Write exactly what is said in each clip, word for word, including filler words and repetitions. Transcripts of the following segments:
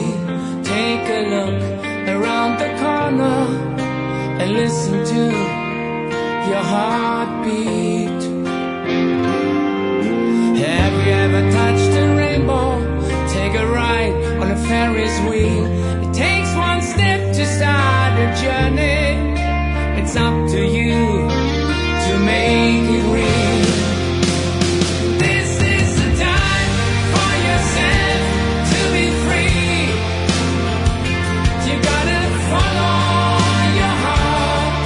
take a look around the corner and listen to your heartbeat. Have you ever touched a rainbow? Take a ride on a Ferris wheel. It takes one step to start a journey. It's up to you to make it real. This is the time for yourself to be free. You gotta follow your heart.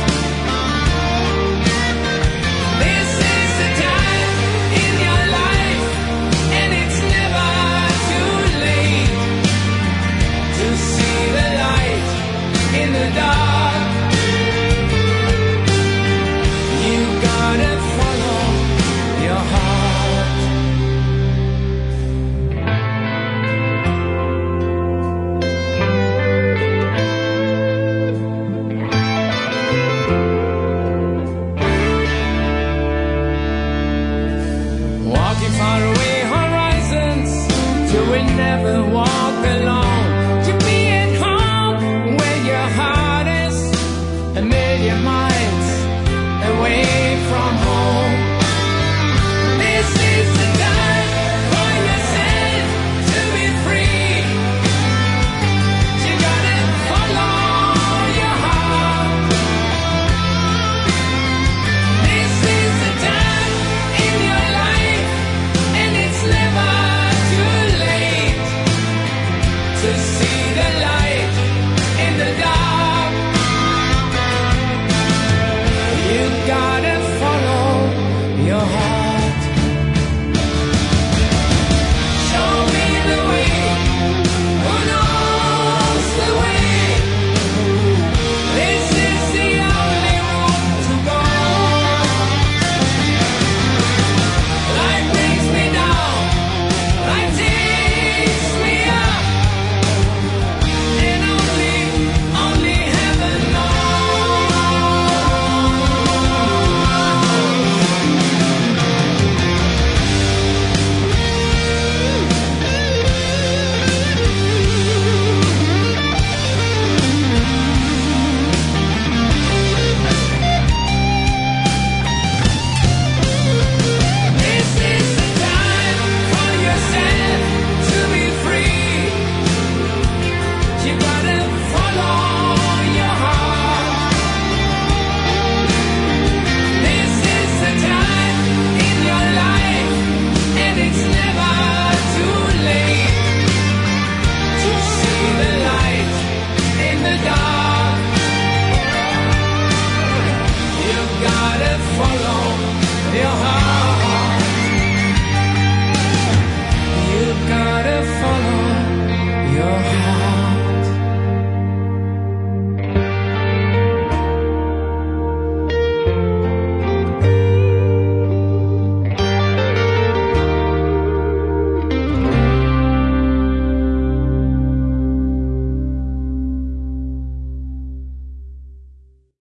This is the time in your life, and it's never too late to see the light in the dark. You gotta follow your heart. Walking far away horizons till we never walk alone. To be at home where your heart is, a million miles away from home. This is the time for yourself to be free. You gotta follow your heart. This is the time in your life, and it's never too late to see